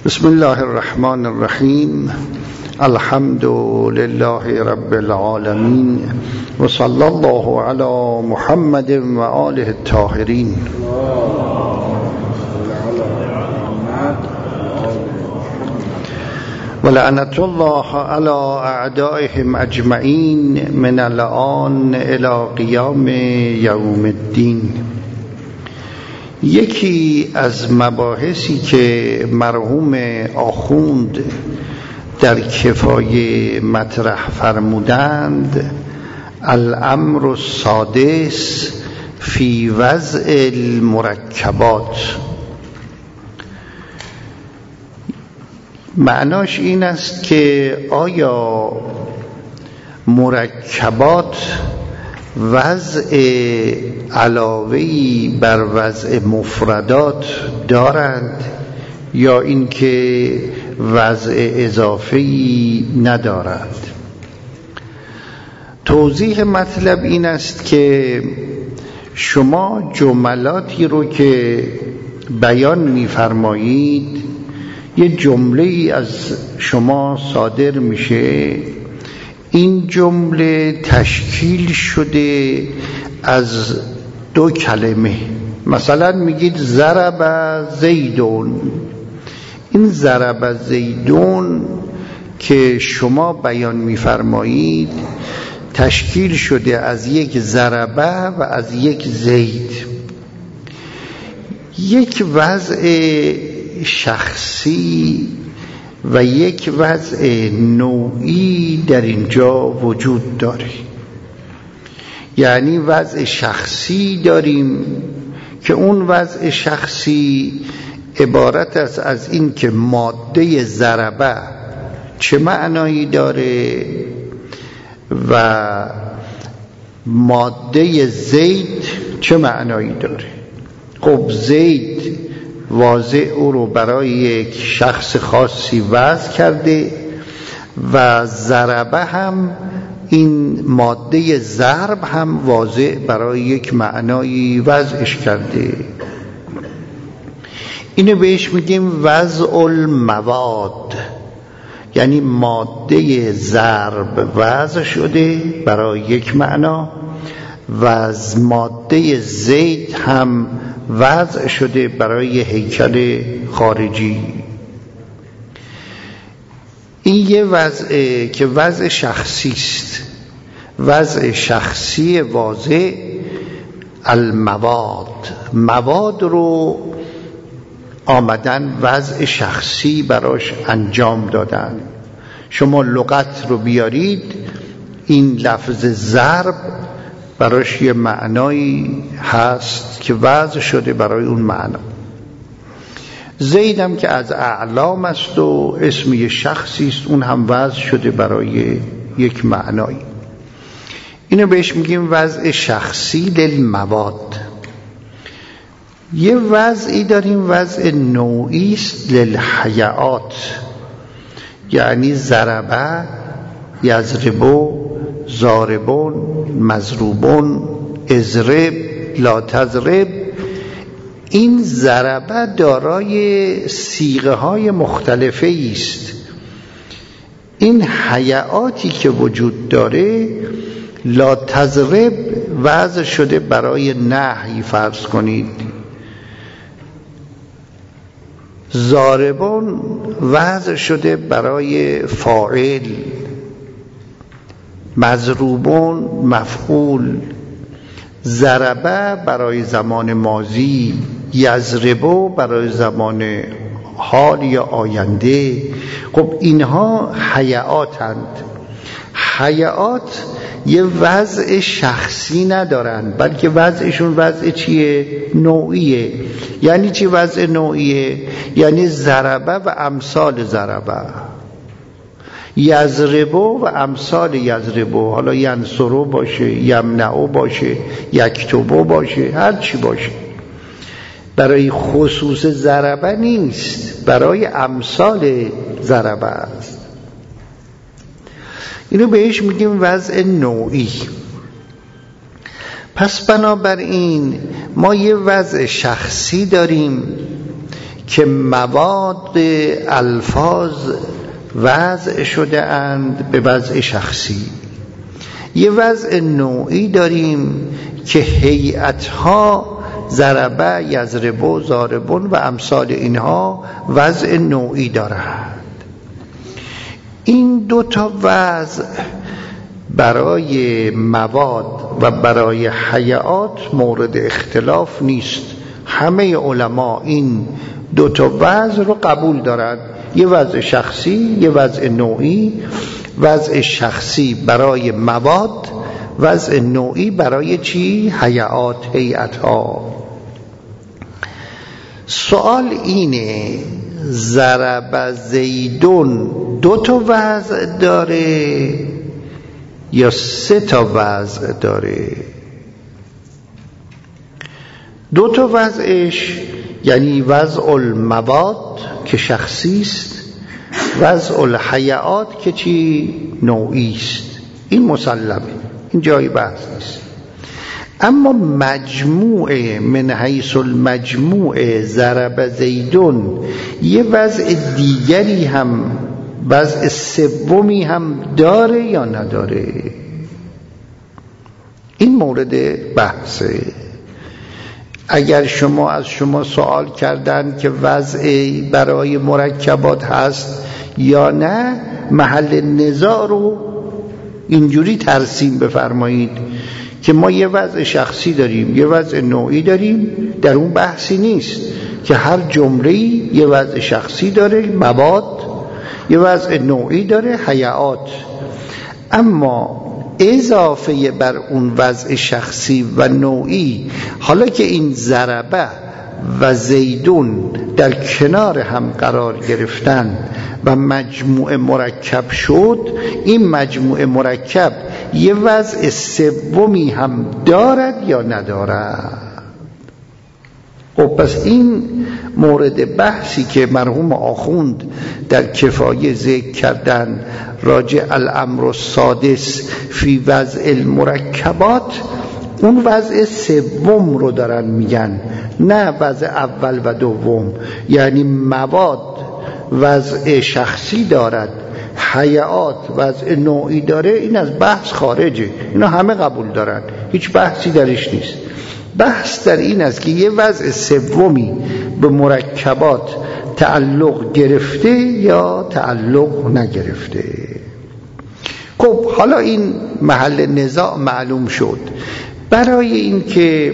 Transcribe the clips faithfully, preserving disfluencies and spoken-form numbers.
بسم الله الرحمن الرحیم. الحمد لله رب العالمین و صلی الله علی محمد و آله الطاهرین. و لعنت الله علی اعدائهم اجمعین من الآن الی قیام یوم الدین. یکی از مباحثی که مرحوم آخوند در کفایه مطرح فرمودند الامر السادس فی وضع المرکبات، معناش این است که آیا مرکبات وضع علاوه‌ای بر وضع مفردات دارند یا اینکه وضع اضافه‌ای ندارند. توضیح مطلب این است که شما جملاتی رو که بیان می‌فرمایید، یه جمله‌ای از شما صادر میشه، این جمله تشکیل شده از دو کلمه. مثلا میگید ضرب زیدون، این ضرب زیدون که شما بیان میفرمایید تشکیل شده از یک ضربه و از یک زید. یک وضع شخصی و یک وضع نوعی در اینجا وجود داره. یعنی وضع شخصی داریم که اون وضع شخصی عبارت است از این که ماده ضربه چه معنایی داره و ماده زید چه معنایی داره. خب زید واضع او رو برای یک شخص خاصی وضع کرده و ضربه هم، این ماده ضرب هم واضع برای یک معنایی وضعش کرده. اینو بهش میگیم وضع المواد، یعنی ماده ضرب وضع شده برای یک معنا و ماده زید هم وضع شده برای هیکل خارجی. این یه وضع که وضع شخصی است، وضع شخصی واضع المواد. مواد رو آمدن وضع شخصی براش انجام دادن. شما لغت رو بیارید، این لفظ ضرب براش یه معنایی هست که وضع شده برای اون معنا. زیدم که از اعلام است و اسم یه شخصی است، اون هم وضع شده برای یک معنایی. اینو بهش میگیم وضع شخصی للمواد. یه وضعی داریم وضع نوعی است للحیات، یعنی ضربه، یضربو، ضاربون، مضروبون، اضرب، لا تضرب. این ضربه دارای صیغه های مختلفه است. این حیاتی که وجود داره، لا تضرب وضع شده برای نهی فرض کنید، ضاربون وضع شده برای فاعل، مضروبون مفعول، ضربه برای زمان ماضی، یضربو برای زمان حال یا آینده. خب اینها حیاتند. حیات یه وضع شخصی ندارند، بلکه وضعشون وضع چیه؟ نوعیه. یعنی چی وضع نوعیه؟ یعنی ضربه و امثال ضربه، یضربو و امثال یضربو، حالا ینصرو باشه، یمنعو باشه، یکتبو باشه، هر چی باشه. برای خصوص ضربه نیست، برای امثال ضربه است. اینو بهش میگیم وضع نوعی. پس بنابراین ما یه وضع شخصی داریم که مواد الفاظ وضع شده اند به وضع شخصی. یه وضع نوعی داریم که هیئت‌ها ضربه، یضربو، ضاربون و امثال اینها وضع نوعی دارند. این دو تا وضع برای مواد و برای هیئات مورد اختلاف نیست. همه علما این دو تا وضع رو قبول دارند، یه وضع شخصی، یه وضع نوعی. وضع شخصی برای مواد، وضع نوعی برای چی؟ هیئات، هیئت‌ها. سوال اینه ضرب زیدون دو تا وضع داره یا سه تا وضع داره؟ دو تا وضعش یعنی وضع المواد که شخصی است، وضع الحیات که چی؟ نوعی است. این مسلمه، این جای بحث نیست. اما مجموعه من حیث المجموعه ضرب زیدون یه وضع دیگری هم، وضع سومی هم داره یا نداره؟ این مورد بحثه. اگر شما از شما سوال کردن که وضعی برای مرکبات هست یا نه، محل نزاع رو اینجوری ترسیم بفرمایید که ما یه وضع شخصی داریم، یه وضع نوعی داریم. در اون بحثی نیست که هر جمله‌ای یه وضع شخصی داره، مواد، یه وضع نوعی داره، هیئات. اما اضافه بر اون وضع شخصی و نوعی، حالا که این ضربه و زیدون در کنار هم قرار گرفتن و مجموعه مرکب شد، این مجموعه مرکب یه وضع سومی هم دارد یا ندارد؟ خب پس این مورد بحثی که مرحوم آخوند در کفایه ذکر کردن راجع الامر السادس فی وضع المرکبات، اون وضع سوم رو دارن میگن، نه وضع اول و دوم. یعنی مواد وضع شخصی دارد، هیئات وضع نوعی داره، این از بحث خارجه. اینا همه قبول دارن، هیچ بحثی درش نیست. بحث در این است که یه وضع سومی به مرکبات تعلق گرفته یا تعلق نگرفته. خب حالا این محل نزاع معلوم شد. برای این که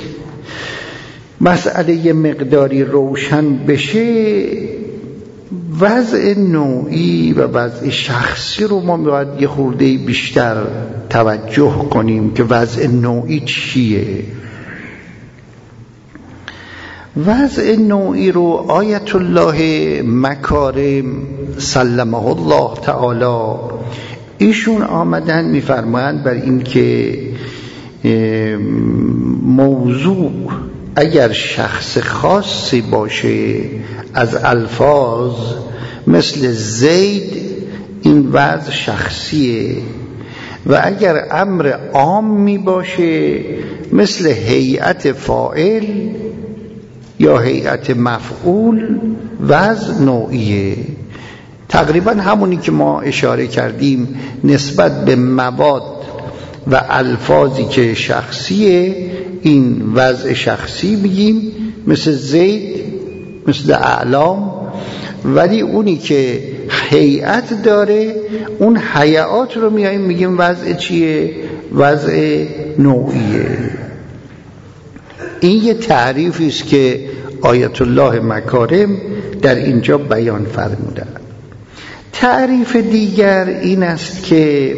مسئله یه مقداری روشن بشه، وضع نوعی و وضع شخصی رو ما باید یه خورده بیشتر توجه کنیم که وضع نوعی چیه. وضع نوعی رو آیت الله مکارم سلمه الله تعالی ایشون آمدن میفرمایند بر این که موضوع اگر شخص خاصی باشه از الفاظ مثل زید، این وضع شخصیه، و اگر امر عامی باشه مثل هیئت فاعل یا هیئت مفعول، وضع نوعیه. تقریبا همونی که ما اشاره کردیم نسبت به مواد و الفاظی که شخصیه، این وضع شخصی بگیم مثل زید، مثل اعلام. ولی اونی که هیئت داره، اون هیئات رو میاییم میگیم وضع چیه؟ وضع نوعیه. این یه تعریفی است که آیت الله مکارم در اینجا بیان فرمودند. تعریف دیگر این است که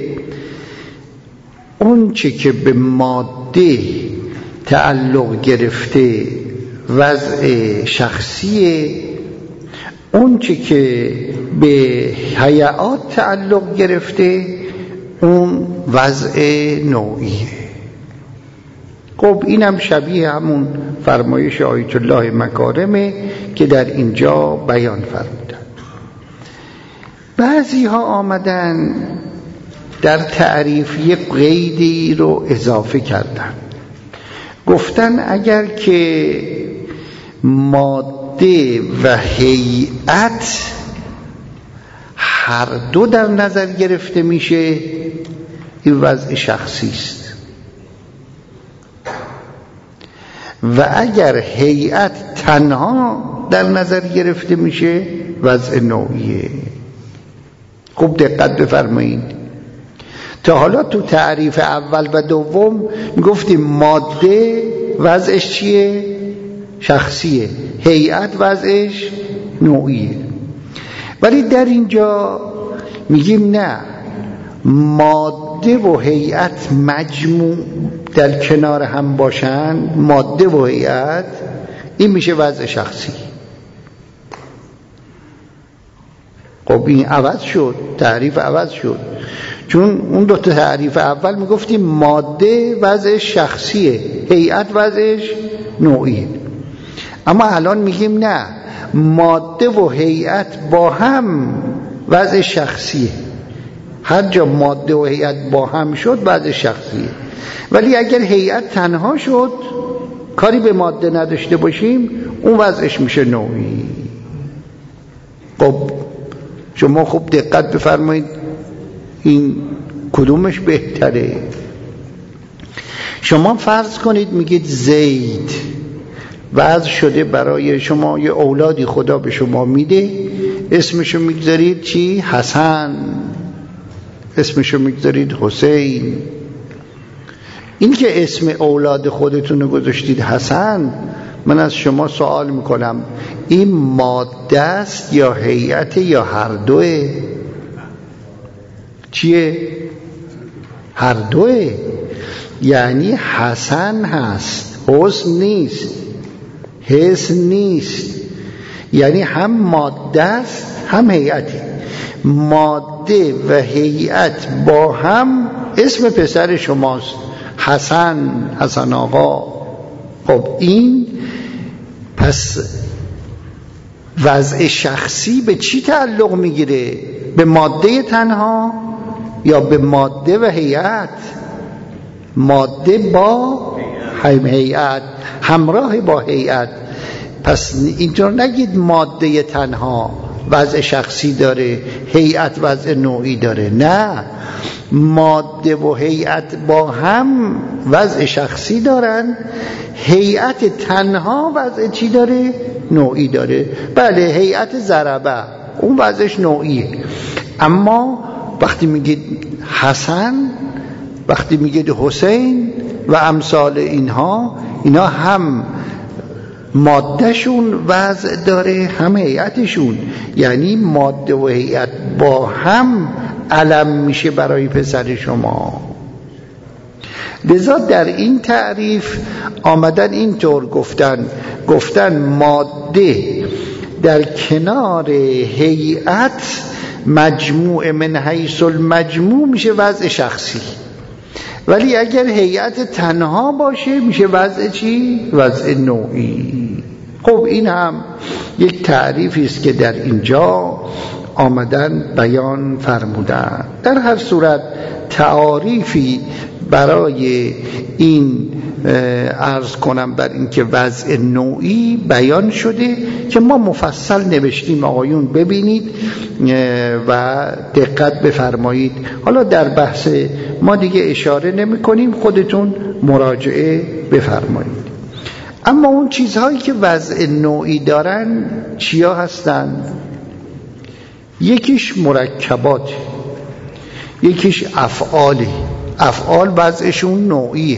اون چه که به ماده تعلق گرفته وضع شخصیه، اون چه که به هیئات تعلق گرفته اون وضع نوعیه. خب اینم شبیه همون فرمایش آیت الله مکارمه که در اینجا بیان فرمودن. بعضی ها آمدن در تعریف یک قیدی رو اضافه کردن، گفتن اگر که ماده ماده و هیئت هر دو در نظر گرفته میشه، این وضع شخصی است. و اگر هیئت تنها در نظر گرفته میشه، وضع نوعیه. خوب دقت بفرمایید. تا حالا تو تعریف اول و دوم گفتیم ماده وضعش چیه؟ شخصیه. هیئت وضعش نوعیه. ولی در اینجا میگیم نه، ماده و هیئت مجموع در کنار هم باشن، ماده و هیئت، این میشه وضع شخصی. خب این عوض شد، تعریف عوض شد. چون اون دو تا تعریف اول میگفتیم ماده وضعش شخصیه، هیئت وضعش نوعیه. اما الان میگیم نه، ماده و هیئت با هم وضع شخصیه. هر جا ماده و هیئت با هم شد وضع شخصیه. ولی اگر هیئت تنها شد، کاری به ماده نداشته باشیم، اون وضعش میشه نوعی. خب شما خوب دقت بفرمایید، این کدومش بهتره؟ شما فرض کنید میگید زید وضع شده برای شما، یه اولادی خدا به شما میده، اسمشو میگذارید چی؟ حسن. اسمشو میگذارید حسین. این که اسم اولاد خودتون رو گذاشتید حسن، من از شما سوال میکنم این ماده است یا هیئت یا هر دوه؟ چیه؟ هر دوه. یعنی حسن هست، حسن نیست، حسن نیست. یعنی هم ماده است هم هیئتی. ماده و هیئت با هم اسم پسر شماست، حسن، حسن آقا. خب این پس وضع شخصی به چی تعلق میگیره؟ به ماده تنها یا به ماده و هیئت؟ ماده با هیئت، همراه با هیئت. پس اینطور نگید ماده تنها وضع شخصی داره، هیئت وضع نوعی داره. نه، ماده و هیئت با هم وضع شخصی دارن، هیئت تنها وضع چی داره؟ نوعی داره. بله، هیئت ضربه اون وضعش نوعیه. اما وقتی میگید حسن، وقتی میگید حسین و امثال اینها، اینا هم مادهشون وضع داره هم هیئتشون. یعنی ماده و هیئت با هم علم میشه برای پسر شما. لذا در این تعریف آمدن اینطور گفتن گفتن ماده در کنار هیئت مجموع من حیث المجموع میشه وضع شخصی. ولی اگر هیئت تنها باشه میشه وضع چی؟ وضع نوعی. خب این هم یک تعریفی است که در اینجا آمدن بیان فرمودن. در هر صورت تعاریفی برای این عرض کنم بر این که وضع نوعی بیان شده که ما مفصل نوشتیم، آقایون ببینید و دقت بفرمایید. حالا در بحث ما دیگه اشاره نمی کنیم، خودتون مراجعه بفرمایید. اما اون چیزهایی که وضع نوعی دارن چیا هستند؟ یکیش مرکبات، یکیش افعاله. افعال وضعشون نوعیه.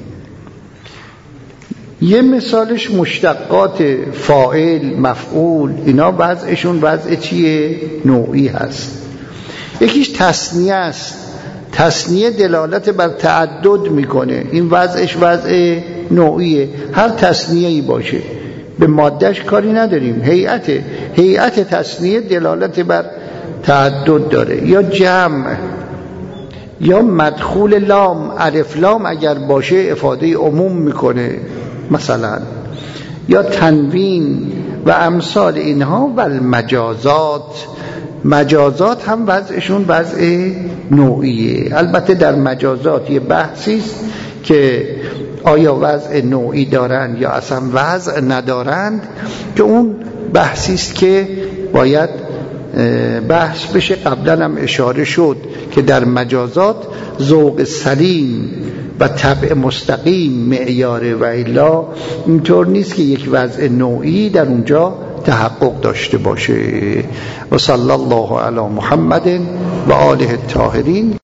یه مثالش مشتقات فاعل، مفعول، اینا وضعشون وضع چیه؟ نوعی هست. یکیش تثنیه است. تثنیه دلالت بر تعدد میکنه، این وضعش وضع نوعیه. هر تثنیه‌ای باشه به مادهش کاری نداریم، هیئت هیئت تثنیه دلالت بر تعدد داره. یا جمع، یا مدخول لام، الف لام اگر باشه افاده عموم میکنه مثلا، یا تنوین و امثال اینها. و المجازات، مجازات هم وضعشون وضع نوعیه. البته در مجازات یه بحثی است که آیا وضع نوعی دارند یا اصلا وضع ندارند، که اون بحثی است که باید بحث بشه. قبلا هم اشاره شد که در مجازات ذوق سلیم و طبع مستقیم معیاره، و الا اینطور نیست که یک وضع نوعی در اونجا تحقق داشته باشه. و صلی الله علی محمد و آله الطاهرین.